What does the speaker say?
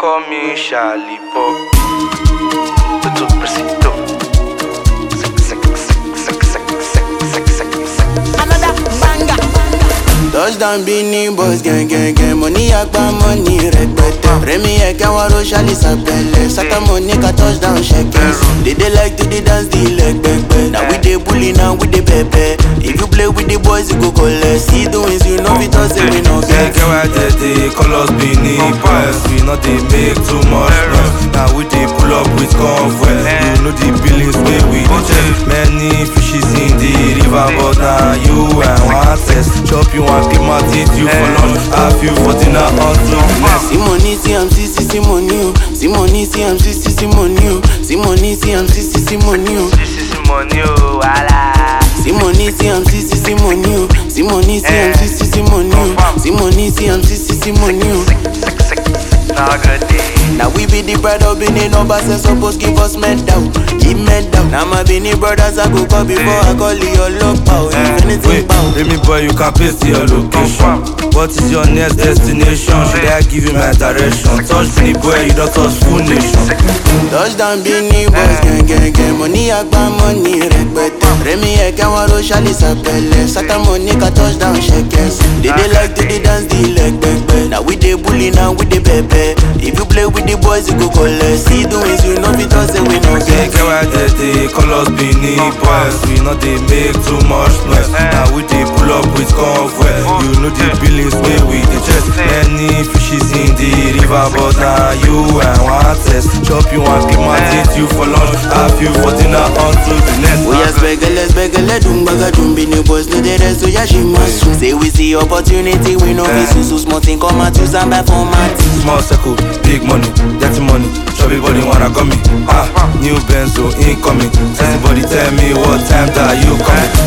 call me Charlie Pop. Tudo preciso. Another banger. Touchdown Beanie Boys, gang, gang, gang. Money agba, money rẹpẹtẹ. Remy Ekewaro, Charlie Sapele. Sata Monica, touchdown shekels. They like to the dance, the leg pepe. Now we dey bully, now we dey pepe. If you play with the boys, you go collect. See the wins, you know it us, we no get. Get why they call us Beanie Boys. We not they make too much noise. Now we dey pull up with convoy. You know the billings where we dey check. Many fishes in the river, but now you and one test. Chop you and keep my teeth you for lunch. Have you for dinner until next. See money, see I'm see money, see money, see I'm see money, see money, see I'm see money. This is money, wala. See money, see I'm see money, see money, see I'm see money, see money, see I'm see money. Now good day. Now we be the bride of Benin numbers and suppose give us medal, give medal. Now my Benin brothers I go call before I call your love power. If anything Wait, power. Remy boy, you can paste your location. What is your next destination? Should I give you my direction? Touch me boy, you don't touch full nation. Touchdown Beanie Boys, gang, gang, gang. Money agba, money rẹpẹtẹ. Remy Ekewaro, Charlie Sapele. Sata Monica, touchdown shekels. They like to the dance, the leg pepe. Now we dey bully, now we dey pepe. If you play with the boys, you go collect. See the wins, you know it us, we no get. Get why they call us Beanie Boys. We not they make too much noise. Now we dey pull up with convoy. You know the billings where we dey chest. Many fishes in the river, but now you and one test. Chop you and keep my teeth you for lunch. Have you for dinner until the next. We are spegele, dumbaga, Beanie Boys, no the rest, so yeah, she must. Say we see opportunity, we know we so small thing come out, use and buy format. Small circle, big money, dirty money. Everybody wanna come me. New Benzo incoming. Everybody tell me what time that you coming.